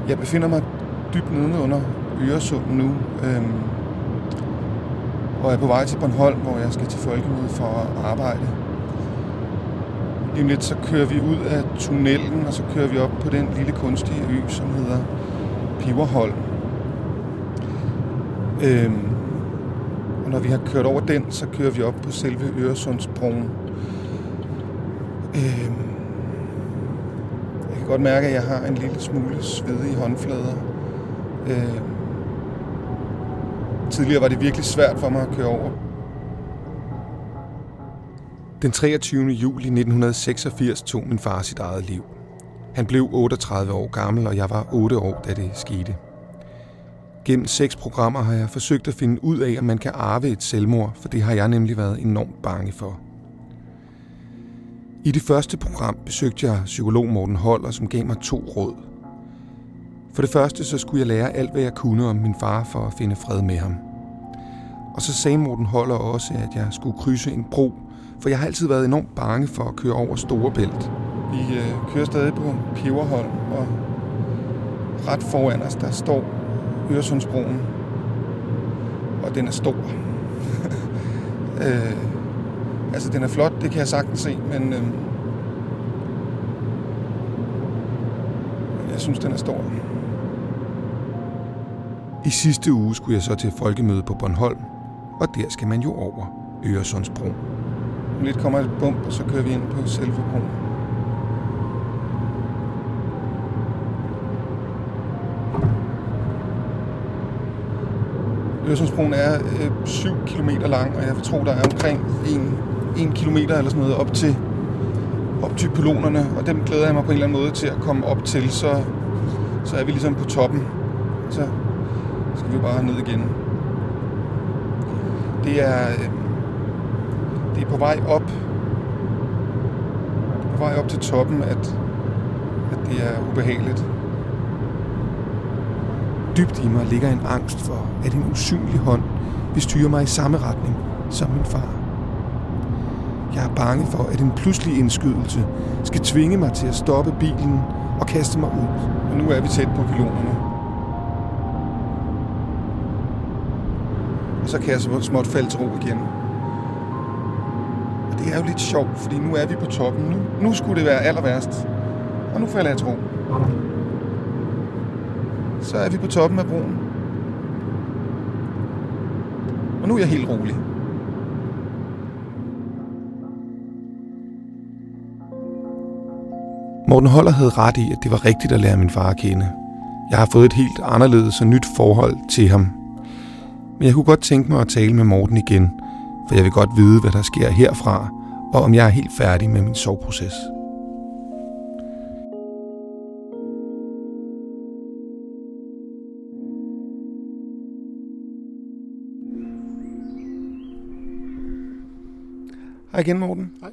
Jeg befinder mig dybt nede under Øresund nu, og er på vej til Bornholm, hvor jeg skal til Folkemødet for at arbejde. Lige om lidt så kører vi ud af tunnelen, og så kører vi op på den lille kunstige ø, som hedder Piverholm. Og når vi har kørt over den, så kører vi op på selve Øresundsbroen. Jeg kan godt mærke, at jeg har en lille smule sved i håndflader. Tidligere var det virkelig svært for mig at køre over. Den 23. juli 1986 tog min far sit eget liv. Han blev 38 år gammel, og jeg var 8 år, da det skete. Gennem 6 programmer har jeg forsøgt at finde ud af, om man kan arve et selvmord, for det har jeg nemlig været enormt bange for. I det første program besøgte jeg psykolog Morten Holler, som gav mig 2 råd. For det første så skulle jeg lære alt, hvad jeg kunne om min far for at finde fred med ham. Og så sagde Morten Holler også, at jeg skulle krydse en bro, for jeg har altid været enormt bange for at køre over Storebælt. Vi kører stadig på Piverholm, og ret foran os, der står Øresundsbroen, og den er stor. Altså, den er flot, det kan jeg sagtens se, men jeg synes, den er stor. I sidste uge skulle jeg så til Folkemødet på Bornholm, og der skal man jo over Øresundsbroen. Om lidt kommer et bump, og så kører vi ind på selve broen. Øresundsbroen er 7 kilometer lang, og jeg tror, der er omkring 1 kilometer eller sådan noget op til pylonerne, og dem glæder jeg mig på en eller anden måde til at komme op til, så er vi ligesom på toppen. Så skal vi bare ned igen. Det er på vej op. Det er på vej op til toppen, at det er ubehageligt. Dybt i mig ligger en angst for, at en usynlig hånd vil styre mig i samme retning som min far. Jeg er bange for, at en pludselig indskydelse skal tvinge mig til at stoppe bilen og kaste mig ud. Og nu er vi tæt på pylonerne. Og så kan jeg så småt falde til ro igen. Og det er jo lidt sjovt, fordi nu er vi på toppen. Nu skulle det være aller værst. Og nu falder jeg til ro. Så er vi på toppen af broen. Og nu er jeg helt rolig. Morten Holler havde ret i, at det var rigtigt at lære min far at kende. Jeg har fået et helt anderledes og nyt forhold til ham. Men jeg kunne godt tænke mig at tale med Morten igen, for jeg vil godt vide, hvad der sker herfra, og om jeg er helt færdig med min soveproces. Hej igen, Morten. Hej.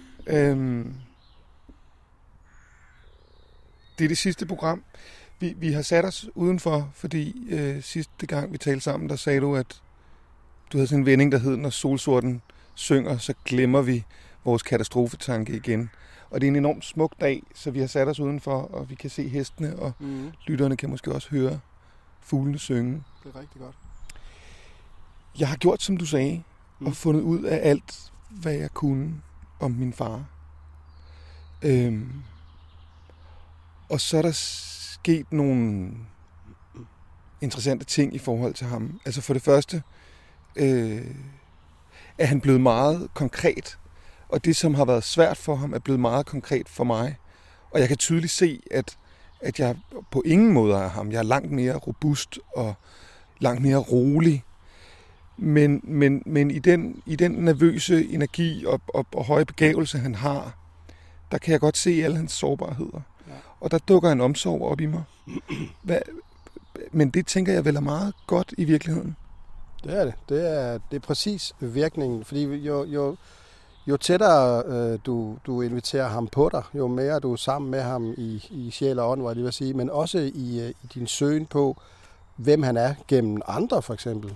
Det er det sidste program. Vi har sat os udenfor, fordi sidste gang vi talte sammen, der sagde du, at du havde sådan en vending, der hed, når solsorten synger, så glemmer vi vores katastrofetanke igen. Og det er en enormt smuk dag, så vi har sat os udenfor, og vi kan se hestene, og lytterne kan måske også høre fuglene synge. Det er rigtig godt. Jeg har gjort, som du sagde, og fundet ud af alt, hvad jeg kunne om min far. Og så er der sket nogle interessante ting i forhold til ham. Altså for det første er han blevet meget konkret, og det, som har været svært for ham, er blevet meget konkret for mig. Og jeg kan tydeligt se, at jeg på ingen måde er ham. Jeg er langt mere robust og langt mere rolig. Men i den nervøse energi og høje begævelse, han har, der kan jeg godt se alle hans sårbarheder. Ja. Og der dukker en omsorg op i mig. Men det tænker jeg vel er meget godt i virkeligheden. Det er det. Det er præcis virkningen. Fordi jo tættere du inviterer ham på dig, jo mere du er sammen med ham i sjæl og ånd, hvad jeg lige vil sige, men også i din søgen på, hvem han er gennem andre for eksempel.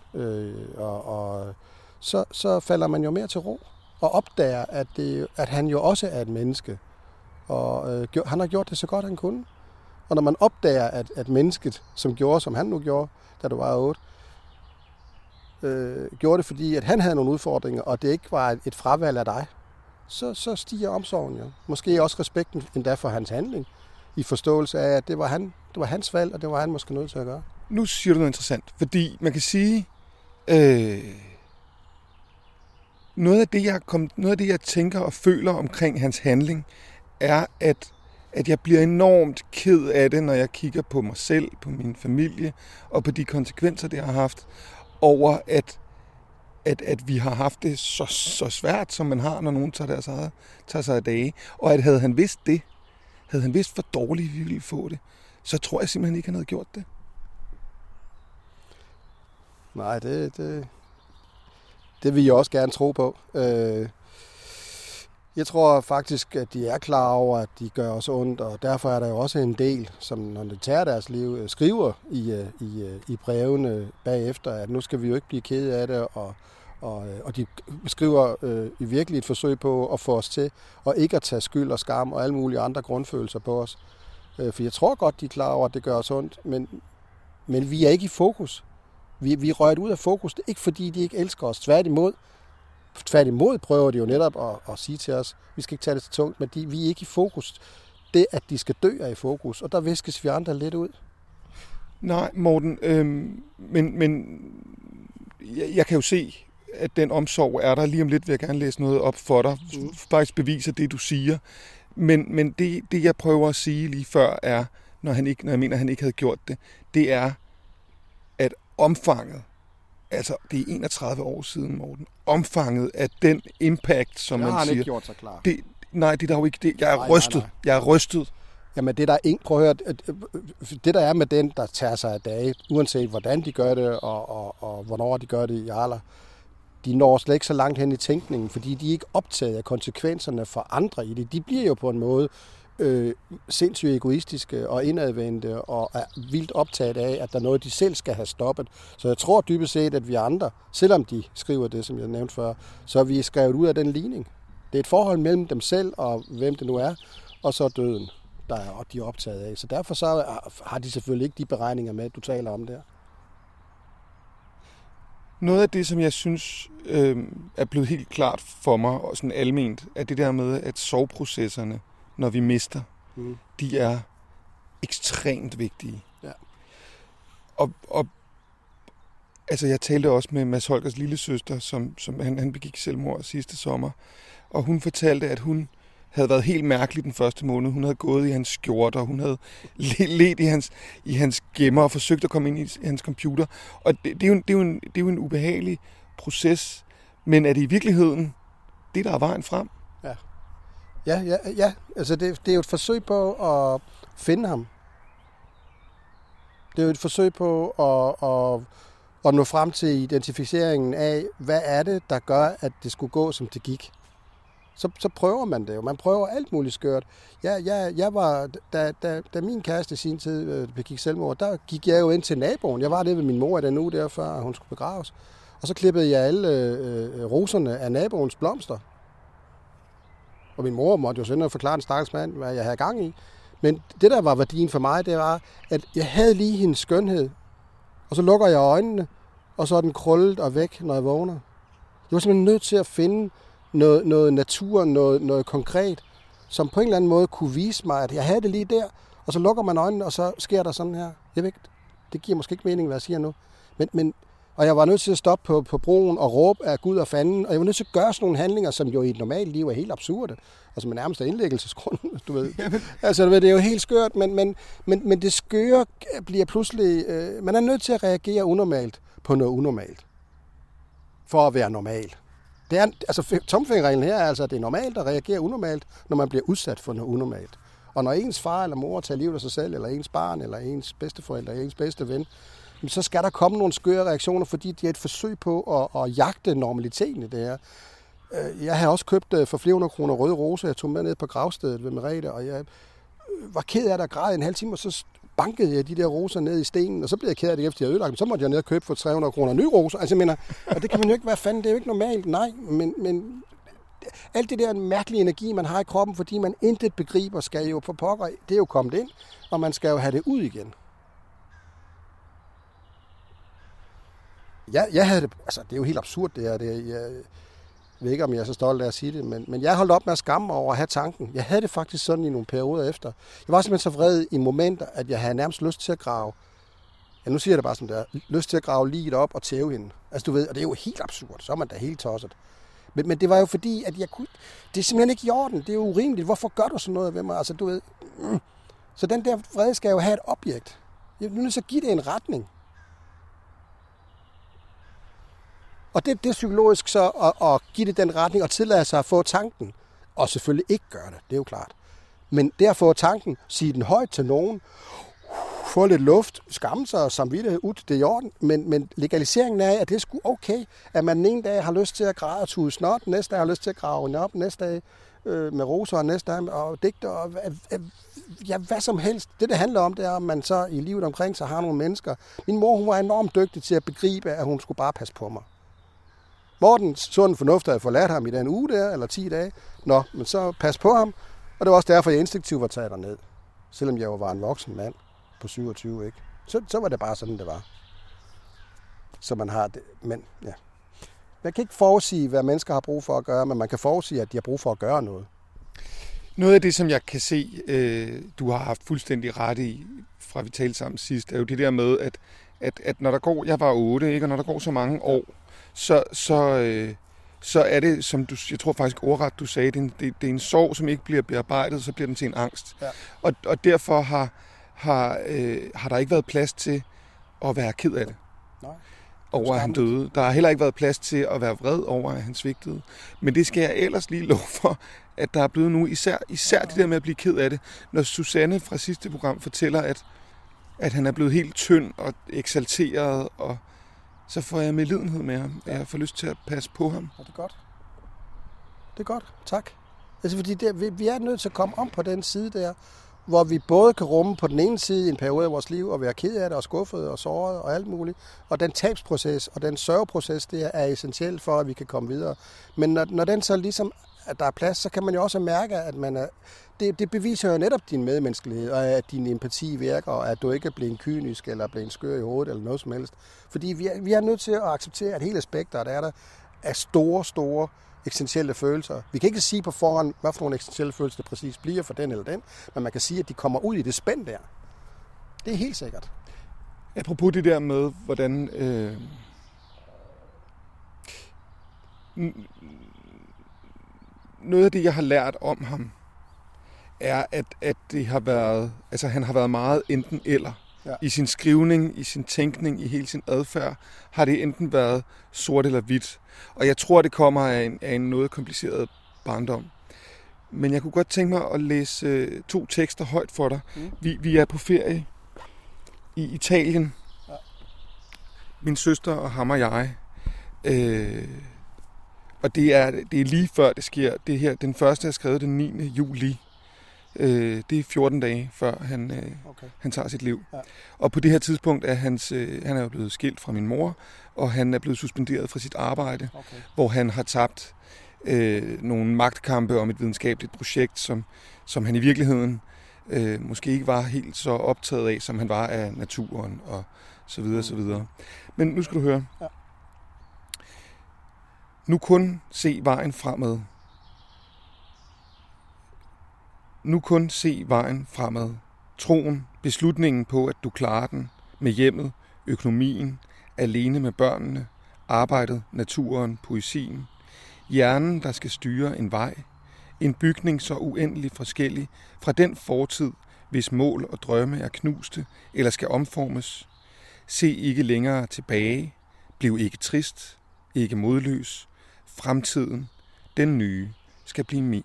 Så falder man jo mere til ro og opdager, at han jo også er et menneske. Og han har gjort det så godt, han kunne. Og når man opdager, at mennesket, som gjorde, som han nu gjorde, da du var 8, gjorde det, fordi at han havde nogle udfordringer, og det ikke var et fravalg af dig, så stiger omsorgen jo. Måske også respekten endda for hans handling, i forståelse af, at det var hans valg, og det var han måske nødt til at gøre. Nu siger du noget interessant, fordi man kan sige, noget af det, jeg tænker og føler omkring hans handling, er, at jeg bliver enormt ked af det, når jeg kigger på mig selv, på min familie, og på de konsekvenser, det har haft, over at vi har haft det så svært, som man har, når nogen tager sig af dage. Og at havde han vidst, hvor dårligt vi ville få det, så tror jeg simpelthen ikke, han havde gjort det. Nej, det vil jeg også gerne tro på. Jeg tror faktisk, at de er klar over, at de gør os ondt, og derfor er der jo også en del, som når de tager deres liv, skriver i brevene bagefter, at nu skal vi jo ikke blive kede af det, og de skriver i virkelig et forsøg på at få os til, og ikke at tage skyld og skam og alle mulige andre grundfølelser på os. For jeg tror godt, de er klar over, at det gør os ondt, men vi er ikke i fokus. Vi er røget ud af fokus, det er ikke fordi, de ikke elsker os. Tværtimod prøver de jo netop at sige til os, vi skal ikke tage det til tungt, men vi er ikke i fokus. Det, at de skal dø, er i fokus, og der viskes vi andre lidt ud. Nej, Morten, men jeg kan jo se, at den omsorg er der. Lige om lidt vil jeg gerne læse noget op for dig. Faktisk beviser det, du siger. Men det, jeg prøver at sige lige før, er, når jeg mener, at han ikke havde gjort det, det er, at omfanget, altså det er 31 år siden, Morten, omfanget af den impact, som man siger... Det har han ikke gjort så klar. Nej, det er der jo ikke. Jeg er rystet. Nej. Jeg er rystet. Jamen det der er ingen, prøv at høre, det der er med den, der tager sig af dage, uanset hvordan de gør det, og hvornår de gør det i Arla, de når slet ikke så langt hen i tænkningen, fordi de er ikke optaget af konsekvenserne for andre i det. De bliver jo på en måde sindssygt egoistiske og indadvendte og er vildt optaget af, at der er noget, de selv skal have stoppet. Så jeg tror dybest set, at vi andre, selvom de skriver det, som jeg nævnte før, så er vi skrevet ud af den ligning. Det er et forhold mellem dem selv og hvem det nu er, og så døden, de er optaget af. Så derfor så har de selvfølgelig ikke de beregninger med, du taler om der. Noget af det, som jeg synes er blevet helt klart for mig, og sådan alment, er det der med, at soveprocesserne, når vi mister, de er ekstremt vigtige. Ja. Og altså, jeg talte også med Mads Holgers lillesøster, som han begik selvmord sidste sommer, og hun fortalte, at hun havde været helt mærkelig den første måned. Hun havde gået i hans skjorter, hun havde let i hans gemmer og forsøgt at komme ind i hans computer. Og det er jo en ubehagelig proces, men er det i virkeligheden det, der er vejen frem? Ja. Altså det er jo et forsøg på at finde ham. Det er jo et forsøg på at nå frem til identificeringen af, hvad er det, der gør, at det skulle gå, som det gik. Så prøver man det jo. Man prøver alt muligt skørt. Jeg var, da min kæreste i sin tid begik selvmord, der gik jeg jo ind til naboen. Jeg var det ved min mor i den uge der, før hun skulle begraves. Og så klippede jeg alle roserne af naboens blomster. Og min mor måtte jo sådan forklare en stakkels mand, hvad jeg havde gang i. Men det, der var værdien for mig, det var, at jeg havde lige hendes skønhed. Og så lukker jeg øjnene, og så er den krøllet og væk, når jeg vågner. Jeg var simpelthen nødt til at finde noget natur, noget konkret, som på en eller anden måde kunne vise mig, at jeg havde det lige der. Og så lukker man øjnene, og så sker der sådan her. Jeg ved ikke, det giver måske ikke mening, hvad jeg siger nu. Og jeg var nødt til at stoppe på broen og råbe af Gud og fanden, og jeg var nødt til at gøre sådan nogle handlinger, som jo i et normalt liv er helt absurde. Altså med nærmest indlæggelsesgrund, du ved. Altså det er jo helt skørt, men det skøre bliver pludselig... man er nødt til at reagere unormalt på noget unormalt. For at være normal. Det er, altså tomfingerreglen her er altså, at det er normalt at reagere unormalt, når man bliver udsat for noget unormalt. Og når ens far eller mor tager livet af sig selv, eller ens barn, eller ens bedsteforældre, eller ens bedste ven, så skal der komme nogle skøre reaktioner, fordi det er et forsøg på at jagte normaliteten i det her. Jeg har også købt for flere 100 kroner røde roser. Jeg tog med ned på gravstedet ved Merete, og jeg var ked af, at der græd en halv time, og så bankede jeg de der roser ned i stenen, og så blev jeg ked af det, efter jeg ødelagt dem. Så måtte jeg ned og købe for 300 kroner nye roser. Altså, jeg mener, og det kan man jo ikke være fanden, det er jo ikke normalt. Nej, men alt det der mærkelige energi, man har i kroppen, fordi man intet begriber, skal jo på pokker. Det er jo kommet ind, og man skal jo have det ud igen. Jeg havde det, altså det er jo helt absurd det her. Jeg ved ikke, om jeg er så stolt af at sige det, men jeg holdt op med at skamme mig over at have tanken. Jeg havde det faktisk sådan i nogle perioder efter. Jeg var simpelthen så vred i momenter, at jeg havde nærmest lyst til at grave. Ja, nu siger jeg det bare som det er. Lyst til at grave liget op og tæve hende. Altså du ved, og det er jo helt absurd. Så er man da helt tosset. Men det var jo fordi, at det er simpelthen ikke i orden. Det er jo urimeligt. Hvorfor gør du sådan noget ved mig? Altså du ved. Så den der vrede skal jo have et objekt. Jeg er nødt til at give det en retning. Og det er psykologisk så at give det den retning og tillade sig at få tanken. Og selvfølgelig ikke gøre det, det er jo klart. Men det at få tanken, sige den højt til nogen, få lidt luft, skamme sig og samvittighed ud, det er i orden. Men legaliseringen af, at det er sgu okay, at man den ene dag har lyst til at græde og tude snot, næste dag har lyst til at grave den op, næste dag med roser, og næste dag og digte, og ja, hvad som helst. Det handler om, det er, at man så i livet omkring sig har nogle mennesker. Min mor, hun var enormt dygtig til at begribe, at hun skulle bare passe på mig. Morten, sund fornuft, havde forladt ham i den uge der, eller 10 dage. Nå, men så pas på ham. Og det var også derfor, jeg instinktivt var taget derned. Selvom jeg jo var en voksen mand på 27, ikke? Så var det bare sådan, det var. Så man har det. Men ja. Man kan ikke forudsige, hvad mennesker har brug for at gøre, men man kan forudsige, at de har brug for at gøre noget. Noget af det, som jeg kan se, du har haft fuldstændig ret i, fra vi talte sammen sidst, er jo det der med, at når der går, jeg var 8, ikke? Og når der går så mange år, så er det, som du, jeg tror faktisk ordret, du sagde, det er en sorg, som ikke bliver bearbejdet, så bliver den til en angst. Ja. Og derfor har der ikke været plads til at være ked af det. Nej. Over at han døde. Der har heller ikke været plads til at være vred over, at han svigtede. Men det skal jeg ellers lige love for, at der er blevet nu, især det der med at blive ked af det. Når Susanne fra sidste program fortæller, at han er blevet helt tynd og eksalteret, og så får jeg medlidenhed med ham. Jeg får lyst til at passe på ham. Ja, det er godt. Det er godt. Tak. Altså, fordi vi er nødt til at komme om på den side der, hvor vi både kan rumme på den ene side en periode af vores liv, og være ked af det, og skuffet, og såret, og alt muligt. Og den tabsproces, og den sørgeproces, det er essentielt for, at vi kan komme videre. Men når den så ligesom, at der er plads, så kan man jo også mærke, at man er... Det beviser jo netop din medmenneskelighed, og at din empati virker, og at du ikke er blevet kynisk, eller blevet skør i hovedet, eller noget som helst. Fordi vi er nødt til at acceptere, at hele spektret der er store, eksistentielle følelser. Vi kan ikke sige på forhånd, hvad for nogle eksistentielle følelser det præcis bliver for den eller den, men man kan sige, at de kommer ud i det spænd der. Det er helt sikkert. Apropos det der med, hvordan... Noget af det, jeg har lært om ham, er, at det har været, altså han har været meget enten eller. Ja. I sin skrivning, i sin tænkning, i hele sin adfærd, har det enten været sort eller hvidt. Og jeg tror, det kommer af en noget kompliceret barndom. Men jeg kunne godt tænke mig at læse 2 tekster højt for dig. Vi er på ferie i Italien. Ja. Min søster og ham og jeg. Og det er lige før det sker. Det her, den første er skrevet den 9. juli. Det er 14 dage før han tager sit liv. Ja. Og på det her tidspunkt er han er jo blevet skilt fra min mor, og han er blevet suspenderet fra sit arbejde, hvor han har tabt nogle magtkampe om et videnskabeligt projekt, som han i virkeligheden måske ikke var helt så optaget af, som han var af naturen og så videre, så videre. Men nu skal du høre. Ja. Nu kun se vejen fremad. Nu kun se vejen fremad. Troen, beslutningen på, at du klarer den med hjemmet, økonomien, alene med børnene, arbejdet, naturen, poesien. Hjernen, der skal styre en vej. En bygning så uendelig forskellig fra den fortid, hvis mål og drømme er knuste eller skal omformes. Se ikke længere tilbage. Bliv ikke trist, ikke modløs. Fremtiden, den nye, skal blive min.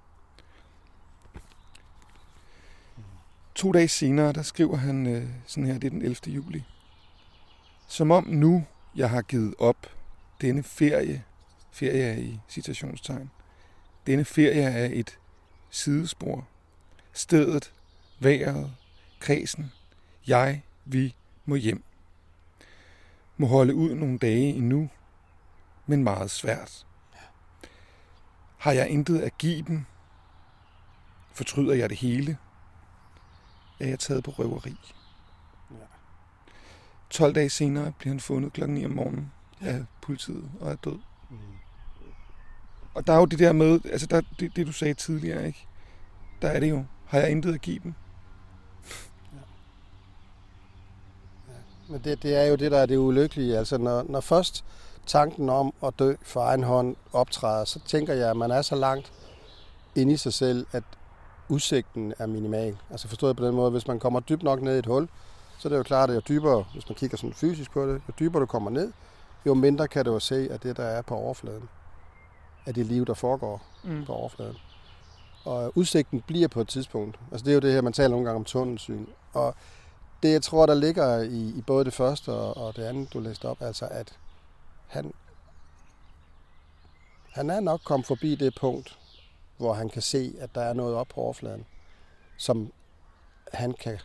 2 dage senere, der skriver han sådan her, det er den 11. juli. Som om nu, jeg har givet op denne ferie er i citationstegn, denne ferie er et sidespor. Stedet, vejret, kredsen, vi må hjem. Må holde ud nogle dage endnu, men meget svært. Har jeg intet at give dem? Fortryder jeg det hele? Er jeg taget på røveri? Ja. 12 dage senere bliver han fundet klokken 9 om morgenen af politiet og er død. Mm. Og der er jo det der med, altså der, det du sagde tidligere, ikke? Der er det jo, har jeg intet at give dem? Men det er jo det, der er det ulykkelige. Altså, når først tanken om at dø for egen hånd optræder, så tænker jeg, at man er så langt inde i sig selv, at udsigten er minimal. Altså forstået på den måde, hvis man kommer dybt nok ned i et hul, så er det jo klart, at jo dybere, hvis man kigger sådan fysisk på det, jo dybere du kommer ned, jo mindre kan du jo se af det, der er på overfladen. Af det liv, der foregår på overfladen. Og udsigten bliver på et tidspunkt. Altså det er jo det her, man taler nogle gange om tunnelsyn. Og det, jeg tror, der ligger i både det første og det andet, du læste op, altså at han er nok kommet forbi det punkt, hvor han kan se, at der er noget op på overfladen, som han kan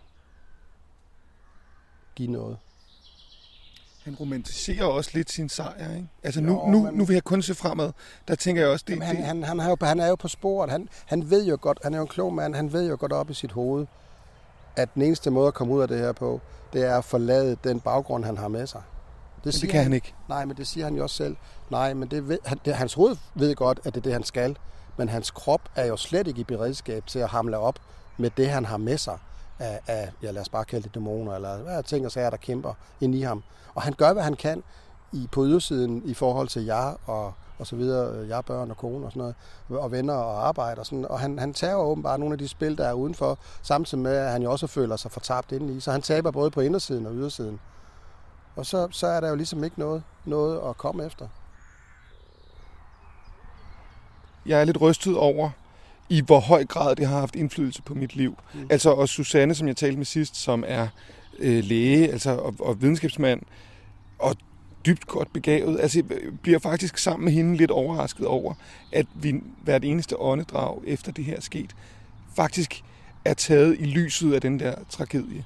give noget. Han romantiserer også lidt sin sejr, ikke? Altså nu vil jeg kun se fremad. Der tænker jeg også, det... Han er jo på sporet. Han ved jo godt, han er jo en klog mand, han ved jo godt op i sit hoved, at den eneste måde at komme ud af det her på, det er at forlade den baggrund, han har med sig. Det kan han ikke. Nej, men det siger han jo også selv. Nej, men hans hoved ved godt, at det er det, han skal. Men hans krop er jo slet ikke i beredskab til at hamle op med det, han har med sig af lad os bare kalde det dæmoner, eller hvad ting og sager, der kæmper ind i ham. Og han gør, hvad han kan på ydersiden i forhold til jer og så videre, jer børn og kone og sådan noget, og venner og arbejde og sådan. Og han tager åbenbart nogle af de spil, der er udenfor, samtidig med, at han jo også føler sig fortabt indeni. Så han taber både på indersiden og ydersiden. Og så er der jo ligesom ikke noget at komme efter. Jeg er lidt rystet over, i hvor høj grad det har haft indflydelse på mit liv. Altså også Susanne, som jeg talte med sidst, som er læge altså, og videnskabsmand, og dybt godt begavet. Altså, jeg bliver faktisk sammen med hende lidt overrasket over, at vi hvert eneste åndedrag efter det her er sket, faktisk er taget i lyset af den der tragedie.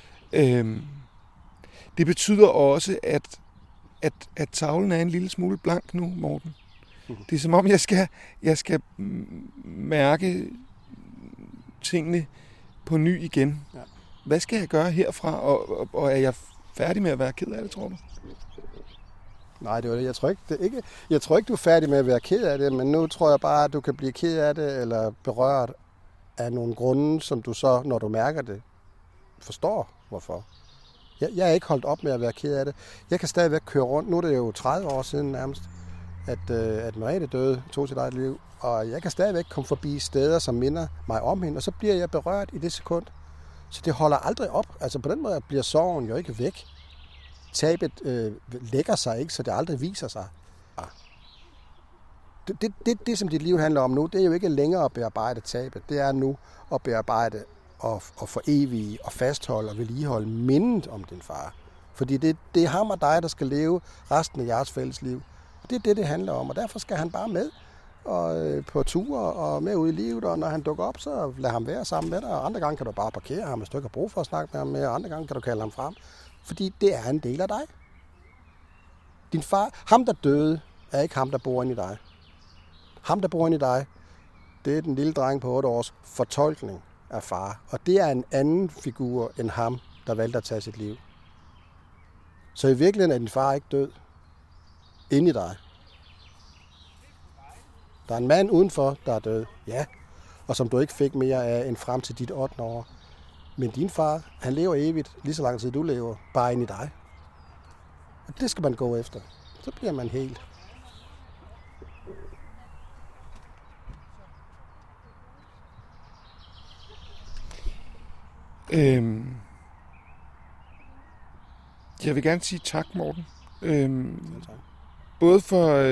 Det betyder også, at tavlen er en lille smule blank nu, Morten. Det er som om, jeg skal mærke tingene på ny igen. Ja. Hvad skal jeg gøre herfra, og er jeg færdig med at være ked af det, tror du? Nej, det var det. Jeg tror ikke, du er færdig med at være ked af det, men nu tror jeg bare, at du kan blive ked af det, eller berørt af nogle grunde, som du så, når du mærker det, forstår, hvorfor. Jeg er ikke holdt op med at være ked af det. Jeg kan stadigvæk køre rundt. Nu er det jo 30 år siden nærmest, at Merete døde, tog sit eget liv. Og jeg kan stadigvæk komme forbi steder, som minder mig om hende, og så bliver jeg berørt i det sekund. Så det holder aldrig op. Altså på den måde bliver sorgen jo ikke væk. Tabet lægger sig ikke, så det aldrig viser sig. Det, som dit liv handler om nu, det er jo ikke længere at bearbejde tabet. Det er nu at bearbejde og for evige og fastholde og vedligeholde mindet om din far. Fordi det er ham og dig, der skal leve resten af jeres fælles liv. Og det er det handler om, og derfor skal han bare med og på ture og med ud i livet, og når han dukker op, så lad ham være sammen med dig, og andre gange kan du bare parkere ham, hvis du ikke har brug for at snakke med ham med, og andre gange kan du kalde ham frem, fordi det er en del af dig. Din far, ham der døde, er ikke ham, der bor inde i dig. Ham, der bor inde i dig, det er den lille dreng på 8 års fortolkning af far, og det er en anden figur end ham, der valgte at tage sit liv. Så i virkeligheden er din far ikke død inde i dig. Der er en mand udenfor, der er død, ja, og som du ikke fik mere af end frem til dit 8. år. Men din far, han lever evigt, lige så lang tid du lever, bare inde i dig. Og det skal man gå efter. Så bliver man helt. Jeg vil gerne sige tak, Morten. Tak. Både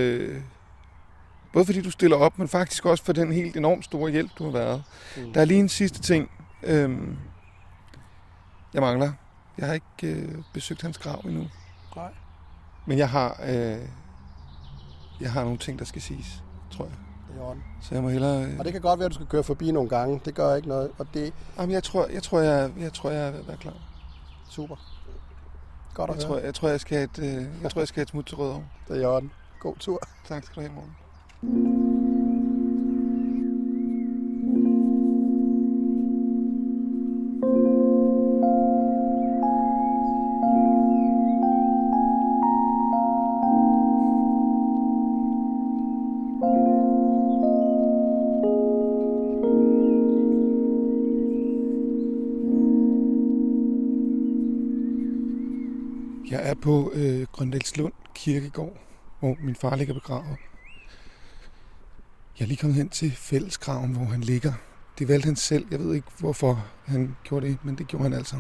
fordi du stiller op, men faktisk også for den helt enormt store hjælp, du har været. Der er lige en sidste ting, jeg mangler. Jeg har ikke besøgt hans grav endnu. Nej. Men jeg har nogle ting, der skal siges, tror jeg. Det er orden. Så jeg må hellere... Og det kan godt være, at du skal køre forbi nogle gange. Det gør ikke noget. Og det... Jamen, jeg tror, jeg er ved at være klar. Super. Godt at høre. Jeg tror, jeg skal have et smut til Rødovre. Det er i orden. God tur. Tak skal du have, Morten. Jeg er på Grøndalslund Kirkegård, hvor min far ligger begravet. Jeg er lige kommet hen til fællesgraven, hvor han ligger. Det valgte han selv. Jeg ved ikke, hvorfor han gjorde det, men det gjorde han altså.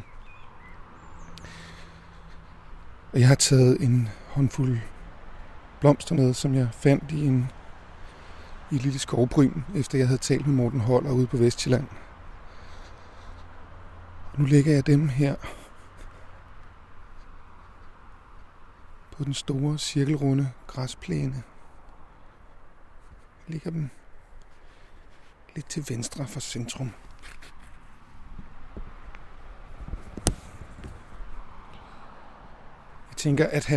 Og jeg har taget en håndfuld blomster med, som jeg fandt i et lille skovbryn, efter jeg havde talt med Morten Holler ude på Vestjylland. Nu lægger jeg dem her på den store cirkelrunde græsplæne. Jeg lægger dem lidt til venstre for centrum. Jeg tænker, at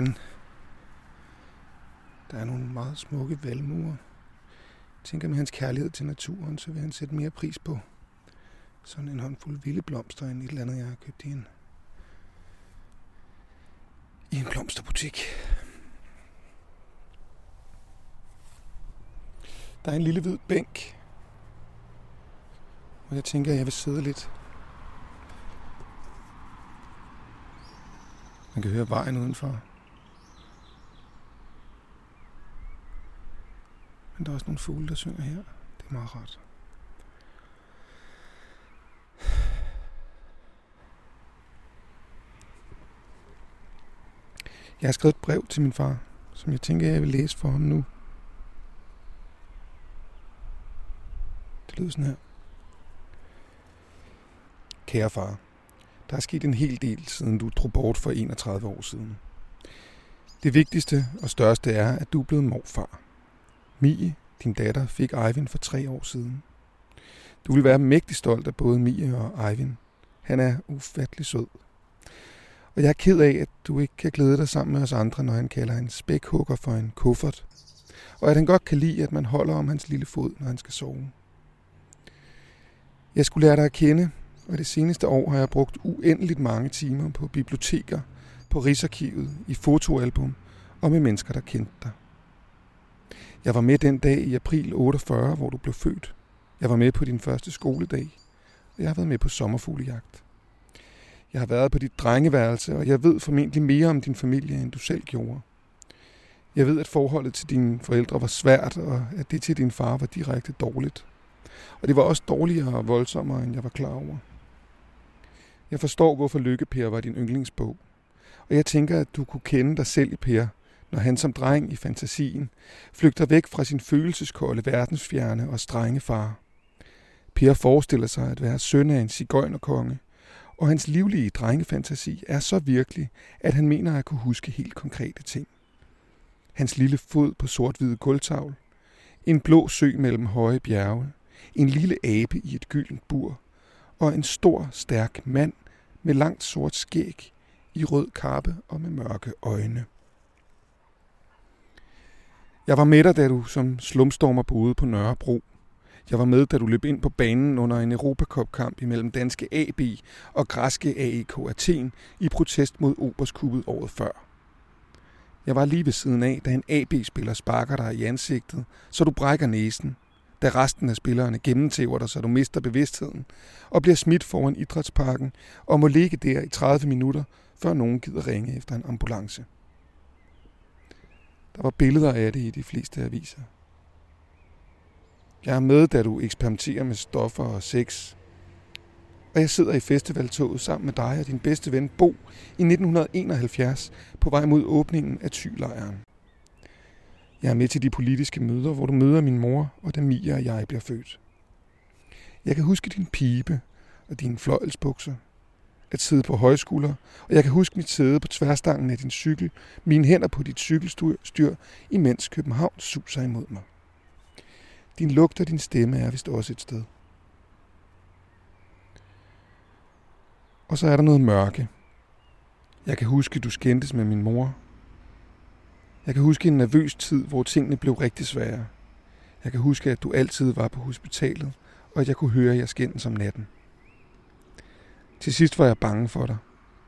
der er nogle meget smukke valmuer. Jeg tænker, med hans kærlighed til naturen, så vil han sætte mere pris på sådan en håndfuld vilde blomster end et eller andet, jeg har købt i en blomsterbutik. Der er en lille hvid bænk, og jeg tænker, at jeg vil sidde lidt. Man kan høre vejen udenfor. Men der er også nogle fugle, der synger her. Det er meget rart. Jeg har skrevet et brev til min far, som jeg tænker, jeg vil læse for ham nu. Det lyder sådan her. Kære far, der er sket en hel del, siden du drog bort for 31 år siden. Det vigtigste og største er, at du er blevet morfar. Mie, din datter, fik Eivind for 3 år siden. Du vil være mægtig stolt af både Mie og Eivind. Han er ufattelig sød. Og jeg er ked af, at du ikke kan glæde dig sammen med os andre, når han kalder en spækhugger for en kuffert. Og at han godt kan lide, at man holder om hans lille fod, når han skal sove. Jeg skulle lære dig at kende, og det seneste år har jeg brugt uendeligt mange timer på biblioteker, på Rigsarkivet, i fotoalbum og med mennesker, der kendte dig. Jeg var med den dag i april 48, hvor du blev født. Jeg var med på din første skoledag, og jeg har været med på sommerfuglejagt. Jeg har været på dit drengeværelse, og jeg ved formentlig mere om din familie, end du selv gjorde. Jeg ved, at forholdet til dine forældre var svært, og at det til din far var direkte dårligt. Og det var også dårligere og voldsommere, end jeg var klar over. Jeg forstår, hvorfor Lykke-Per var din yndlingsbog. Og jeg tænker, at du kunne kende dig selv i Per, når han som dreng i fantasien flygter væk fra sin følelseskolde, verdensfjerne og strenge far. Per forestiller sig at være søn af en sigøjnerkonge, og hans livlige drengefantasi er så virkelig, at han mener at kunne huske helt konkrete ting. Hans lille fod på sort-hvide gulvtavle, en blå sø mellem høje bjerge, en lille abe i et gyldent bur, og en stor, stærk mand med langt sort skæg, i rød kappe og med mørke øjne. Jeg var med dig, da du som slumstormer boede på Nørrebro. Jeg var med, da du løb ind på banen under en Europacup-kamp imellem danske AB og græske AEK Athen i protest mod Oberstkuppet året før. Jeg var lige ved siden af, da en AB-spiller sparker dig i ansigtet, så du brækker næsen, da resten af spillerne gennemtæver dig, så du mister bevidstheden og bliver smidt foran idrætsparken og må ligge der i 30 minutter, før nogen gider ringe efter en ambulance. Der var billeder af det i de fleste aviser. Jeg er med, da du eksperimenterer med stoffer og sex. Og jeg sidder i festivaltoget sammen med dig og din bedste ven Bo i 1971 på vej mod åbningen af Thylejren. Jeg er med til de politiske møder, hvor du møder min mor, og da Mia og jeg bliver født. Jeg kan huske din pibe og dine fløjelsbukser, at sidde på højskulder, og jeg kan huske mit sæde på tværstangen af din cykel, mine hænder på dit cykelstyr, imens København suser imod mig. Din lugt og din stemme er vist også et sted. Og så er der noget mørke. Jeg kan huske, du skændtes med min mor. Jeg kan huske en nervøs tid, hvor tingene blev rigtig svære. Jeg kan huske, at du altid var på hospitalet, og at jeg kunne høre jer skændes om natten. Til sidst var jeg bange for dig.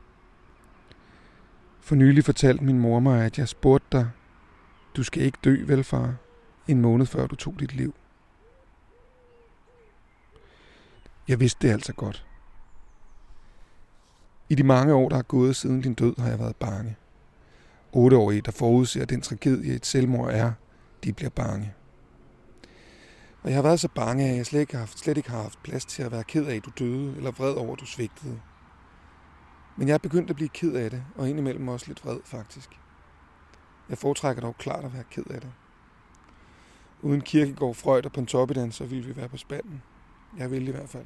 For nylig fortalte min mor mig, at jeg spurgte dig, du skal ikke dø, vel far, en måned før du tog dit liv. Jeg vidste det altså godt. I de mange år, der er gået siden din død, har jeg været bange. 8-årige, der forudser den tragedie, et selvmord er, de bliver bange. Og jeg har været så bange, at jeg slet ikke har haft plads til at være ked af, at du døde, eller vred over, at du svigtede. Men jeg er begyndt at blive ked af det, og indimellem også lidt vred, faktisk. Jeg foretrækker dog klart at være ked af det. Uden Kierkegaard, Freud og Pontoppidan, så ville vi være på spanden. Jeg vil i hvert fald.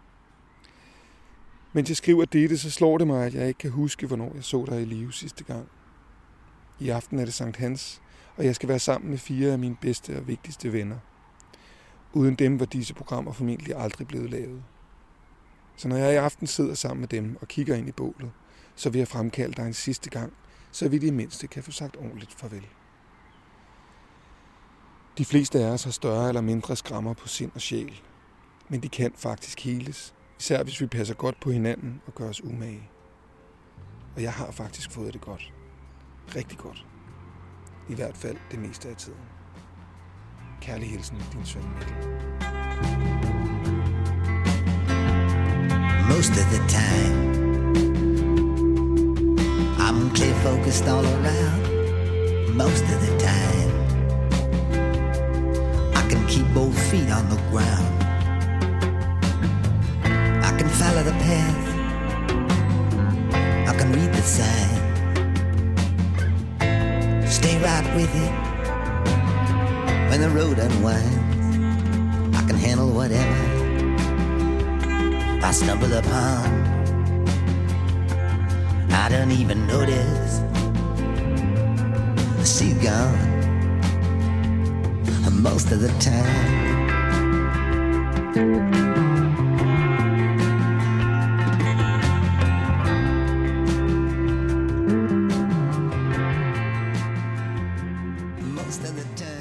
Mens jeg skriver dette, så slår det mig, at jeg ikke kan huske, hvornår jeg så dig i live sidste gang. I aften er det Sankt Hans, og jeg skal være sammen med 4 af mine bedste og vigtigste venner. Uden dem var disse programmer formentlig aldrig blevet lavet. Så når jeg i aften sidder sammen med dem og kigger ind i bålet, så vil jeg fremkalde dig en sidste gang, så vi det mindste kan få sagt ordentligt farvel. De fleste af os har større eller mindre skrammer på sind og sjæl, men de kan faktisk heles, især hvis vi passer godt på hinanden og gør os umage. Og jeg har faktisk fået det godt. Rigtig godt. I hvert fald det meste af tiden. Kærlig hilsen, din søn Mikkel. Most of the time I'm clear focused all around. Most of the time I can keep both feet on the ground. I can follow the path, I can read the sign, stay right with it when the road unwinds. I can handle whatever I stumble upon. I don't even notice she's gone most of the time. Most of the time.